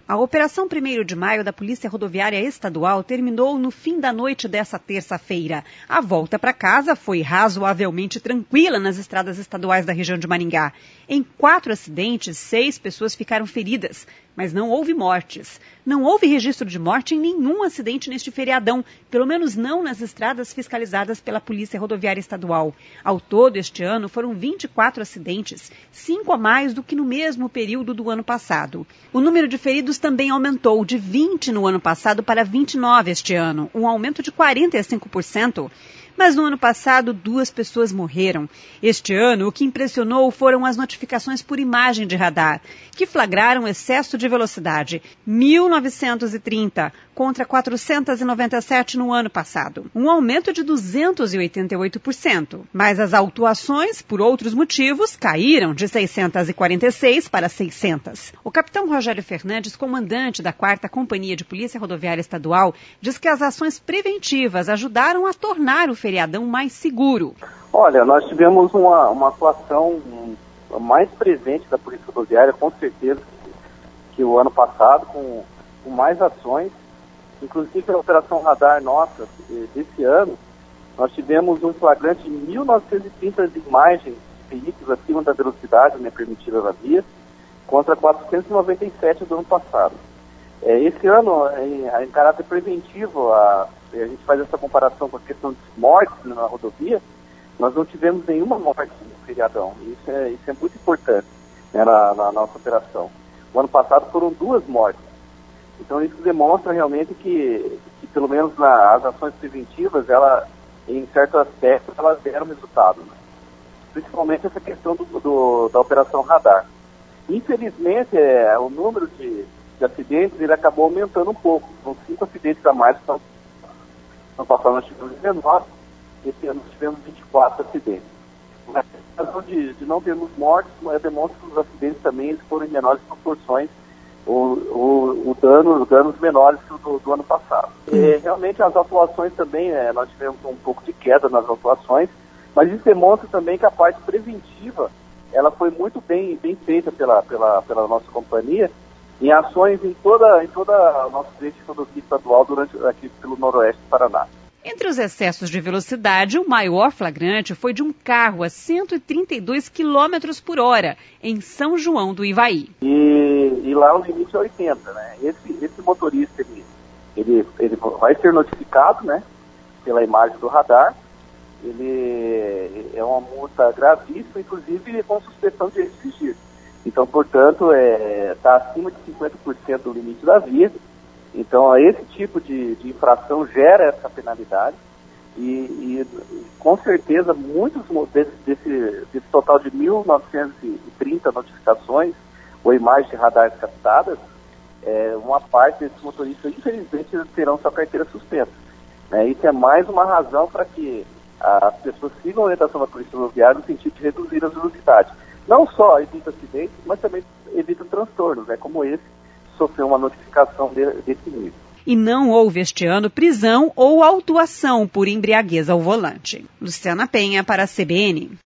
A Operação 1º de Maio da Polícia Rodoviária Estadual terminou no fim da noite dessa terça-feira. A volta para casa foi razoavelmente tranquila nas estradas estaduais da região de Maringá. Em 4 acidentes, 6 pessoas ficaram feridas, mas não houve mortes. Não houve registro de morte em nenhum acidente neste feriadão, pelo menos não nas estradas fiscalizadas pela Polícia Rodoviária Estadual. Ao todo, este ano, foram 24 acidentes, 5 a mais do que no mesmo período do ano passado. O número de feridos também aumentou de 20 no ano passado para 29 este ano, um aumento de 45%. Mas no ano passado, 2 pessoas morreram. Este ano, o que impressionou foram as notificações por imagem de radar, que flagraram excesso de velocidade, 1.930 contra 497 no ano passado, um aumento de 288%. Mas as autuações, por outros motivos, caíram de 646 para 600. O capitão Rogério Fernandes, comandante da 4ª Companhia de Polícia Rodoviária Estadual, diz que as ações preventivas ajudaram a tornar o feriadão mais seguro. Olha, nós tivemos uma atuação mais presente da Polícia Rodoviária, com certeza, que o ano passado, com mais ações. Inclusive, a Operação Radar nossa, desse ano, nós tivemos um flagrante de 1.930 imagens de veículos acima da velocidade permitida na via, contra 497 do ano passado. Esse ano, em caráter preventivo, a gente faz essa comparação com a questão de mortes na rodovia, nós não tivemos nenhuma morte no feriadão. Isso é muito importante, né, na nossa operação. O ano passado foram 2 mortes. Então isso demonstra realmente que pelo menos as ações preventivas, em certos aspectos, elas deram resultado, né? Principalmente essa questão da Operação Radar. Infelizmente, o número de acidentes ele acabou aumentando um pouco. São 5 acidentes a mais que no passado nós tivemos 19, esse ano nós tivemos 24 acidentes. Mas a razão de não termos mortes demonstra que os acidentes também eles foram em menores proporções, danos menores que o do ano passado. Realmente as atuações também, nós tivemos um pouco de queda nas atuações, mas isso demonstra também que a parte preventiva ela foi muito bem feita pela nossa companhia, em ações em toda a nossa rede de rodovia estadual aqui pelo noroeste do Paraná. Entre os excessos de velocidade, o maior flagrante foi de um carro a 132 km por hora, em São João do Ivaí. E lá o limite é 80, né? Esse motorista, ele vai ser notificado, né, pela imagem do radar. Ele é uma multa gravíssima, inclusive com suspensão de dirigir. Então, portanto, está acima de 50% do limite da via. Então, esse tipo de infração gera essa penalidade e com certeza, muitos desse total de 1.930 notificações ou imagens de radares captadas, uma parte desses motoristas, infelizmente, terão sua carteira suspensa. Isso é mais uma razão para que as pessoas sigam a orientação da Polícia Rodoviária no sentido de reduzir as velocidades. Não só evita acidentes, mas também evita transtornos, como esse, sofreu uma notificação desse nível. E não houve este ano prisão ou autuação por embriaguez ao volante. Luciana Penha para a CBN.